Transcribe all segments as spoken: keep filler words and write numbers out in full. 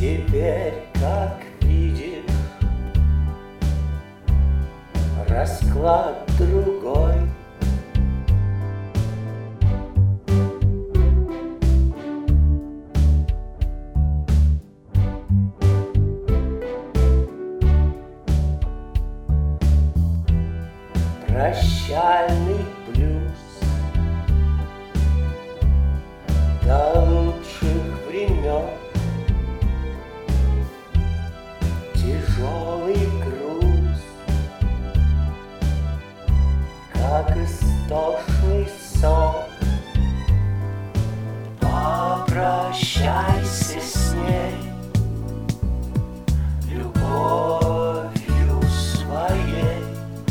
Теперь, как видишь, расклад другой. Прощальный блюз до лучших времен, тяжелый груз, как истошный сон. Попрощайся с ней любовью своей.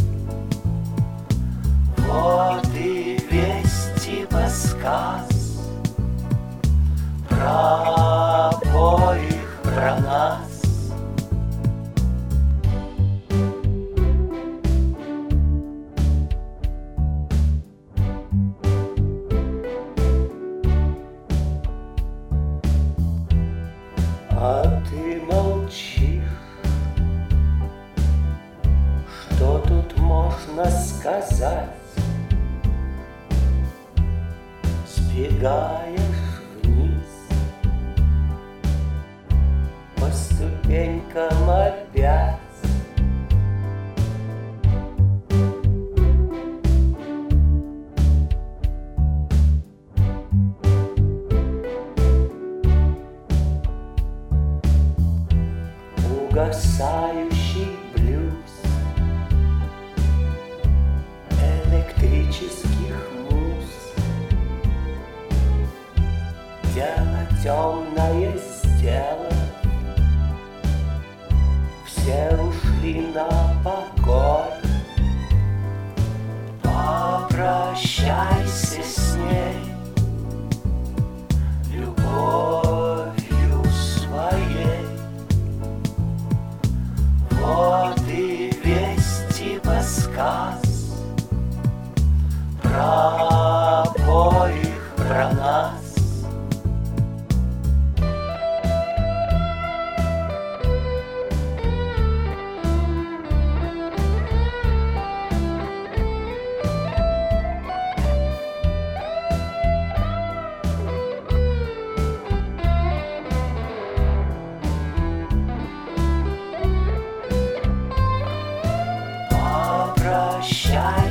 Вот и весь типа сказ про обоих, про нас. А ты молчишь, что тут можно сказать? Сбегаешь вниз по ступенькам опять. Угасающий блюз электрических муз. Дело темное сделано, все ушли на покой. Попрощайся с ней любовью своей. Вот и весь типа сказ про обоих, про нас. Прощай.